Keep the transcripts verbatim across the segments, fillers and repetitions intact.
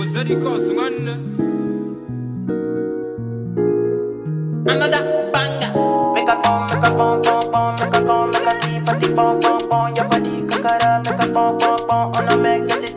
Zeddy Cos, man. Another banger. Make a pom, make a pom, pom, pom, make a pom, make a keep a pom, pom, pom. Your body kakara, make a pom, pom, pom. On a make it.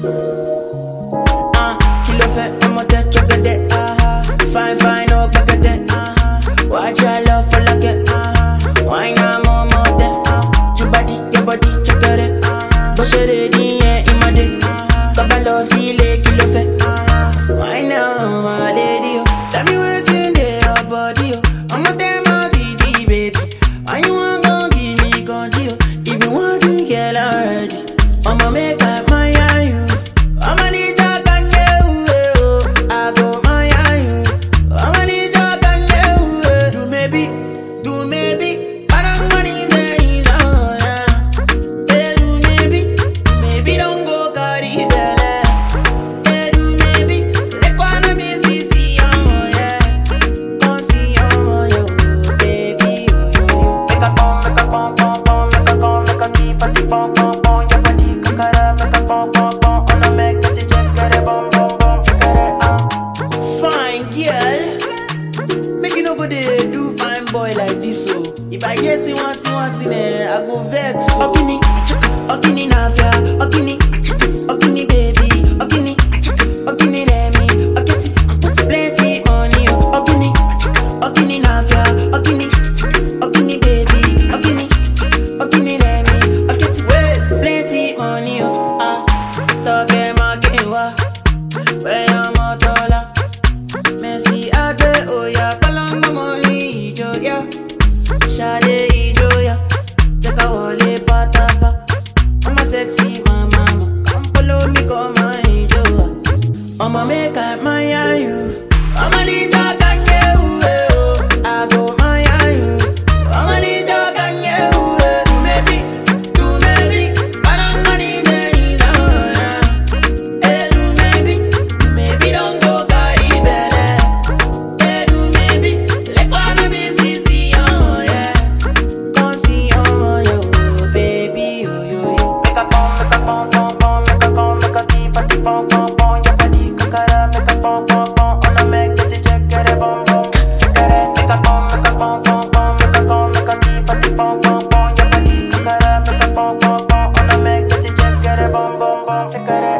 Ah, kilo fait, I'm a dead chocolate. Ah, fine, fine, no packet. Ah, watch your love for like it. Ah, why not more, more than ah, your body, your body, chocolate. Ah, push it in, yeah, in my day. Ah, kabalo sile kilo fait. Ah, why not, my lady? Tell me what's in there, your body. I'm a damn easy, baby. Why you want gon' give me control? If you want to get already, I'ma make up my eye you. I'ma need your can you. I go my eye you. I'ma need your can you. Do maybe, do maybe. I don't want it, oh yeah. Hey, do maybe, maybe don't go carry belly. Hey, do maybe, let one me see see oh yeah. Come see oh yo, baby oh yo. Make a pom, make a pom pom pom, make a pom, make a keep a the pom pom pom. Your body kakara, make a pom pom pom. On a make it check get it bom bom bom, check it ah. Fine girl, make you nobody do fine boy like this so. If I hear say one thing one thing eh, I go vex so. Okini, okini na fair, okini, okini baby, okini, okini let me, okiti, put plenty money oh. Okini, okini na fair, okini, okini baby, okini, okini let me, okiti, plenty money oh. Ah, toke makewa, where I'm a dollar. Messi agbe oya, kalanga money ijo ya, shade ijo ya, jeka wole patapa. I'm a sexy mama, come follow me, come my ijo. I'ma make up my eye you. I'ma need your can you. I go my eye you. I'ma need your can you. Do maybe, do maybe. I don't want it, oh yeah. Hey, do maybe, maybe don't go carry belly. Hey, do maybe, let one of me see see oh yeah. Come see oh yo, baby oh yo yo. Make a pom, make a pom pom pom, make a pom, make a keep a the pom pom pom. Your body kakara, make a pom pom pom. On a make it check get it bom bom, check it. Make a pom, make a pom pom pom, make a pom, make a keep a the pom pom pom. Your body kakara, make a pom pom pom. On a make it check get it bom bom bom, check it.